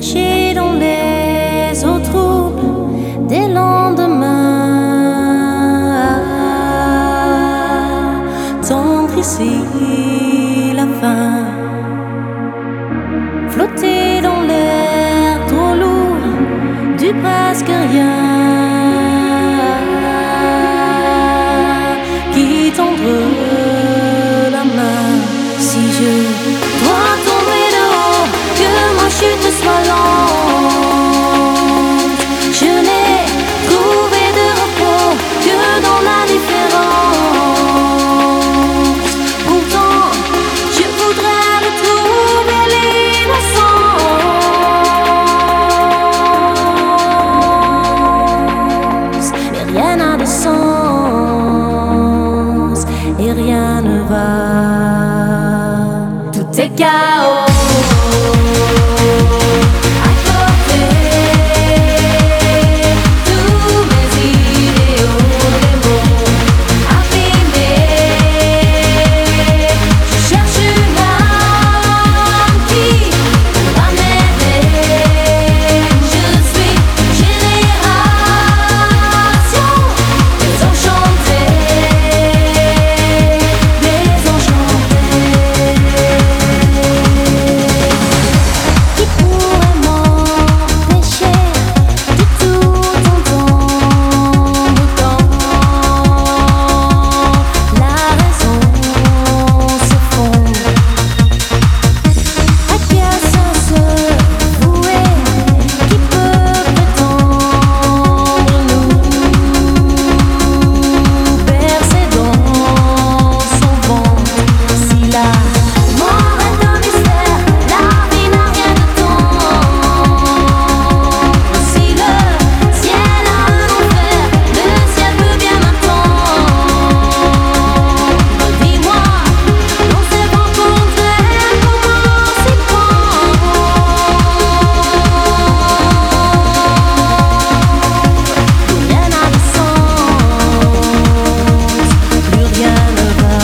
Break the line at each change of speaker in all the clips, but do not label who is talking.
Caché dans les eaux troubles des lendemains, tendre ici la fin, flotter dans l'air trop lourd du presque rien, qui tendre la main. Si je dois tomber de haut, que ma chute soit lente, je n'ai trouvé de repos que dans la différence. Pourtant, je voudrais retrouver l'innocence, mais rien n'a de sens et rien ne va. Tout est chaos. À côté, tous mes idéaux, les mots abîmés. Je cherche une âme qui va m'aider. Je suis génération désenchantée, désenchantée. Qui pourrait m'empêcher de tout entendre quand la raison se fonde? À qui a ça se vouer? Qui peut prétendre nous bercer dans son ventre? Si la mort est un mystère, la vie n'a rien de tendre. Si le ciel a un enfer, le ciel peut bien m'attendre. Dis-moi, dans ces vents contraires, comment s'y prendre? Plus rien n'a de sens, plus rien ne va.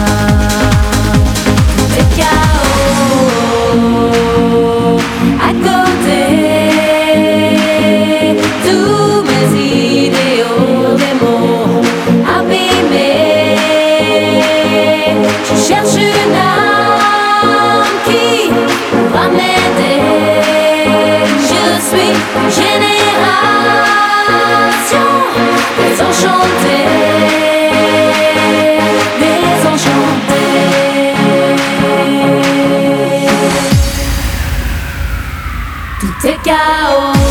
Tout est chaos. À côté, tous mes idéaux, des mots abîmés. Je cherche une âme qui va m'aider. Je suis génération désenchantée, désenchantée. Tout est chaos.